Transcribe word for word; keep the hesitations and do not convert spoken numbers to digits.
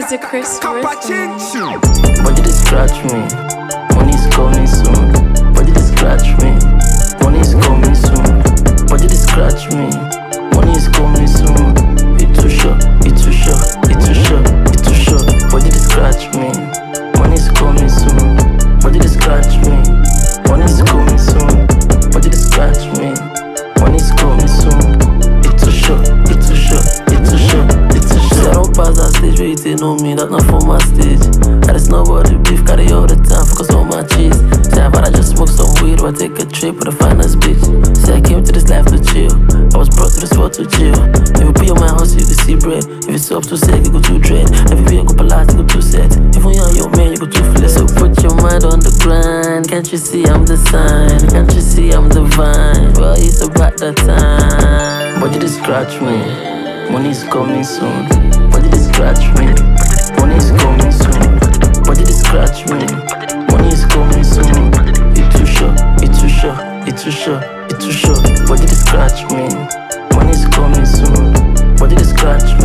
Producer Chris Rhythm. Body they scratch me, money's coming soon. Body they scratch me, money's coming soon. Body they scratch me, money's coming soon. It too short, it too short, it too short, it too short. Body they scratch me, money's coming soon. Body they scratch me, money's coming soon. Body they scratch me, money's coming soon. It too short, it too short, it too short, it too short. I don't pass that stage where you take know me, that's not for my stage. I just know about the beef, carry all the time, focus on my cheese. Say I I just smoke some weed or I take a trip with the finest bitch. Say I came to this life to chill, I was brought to this world to chill. If you put your mind hustle, you can see bread. If it's up too sick, you go too dread. Everywhere you go polite, you go too set. If when you're your man, you go too flip. So put your mind on the grind. Can't you see I'm the sign? Can't you see I'm divine? Well, it's about that time. Body they scratch me, money's coming soon. Body they scratch me, money's coming soon. Body they scratch me, money's coming soon. It too short, it too short, it too short, it too short. Body they scratch me, money's coming soon. Body they scratch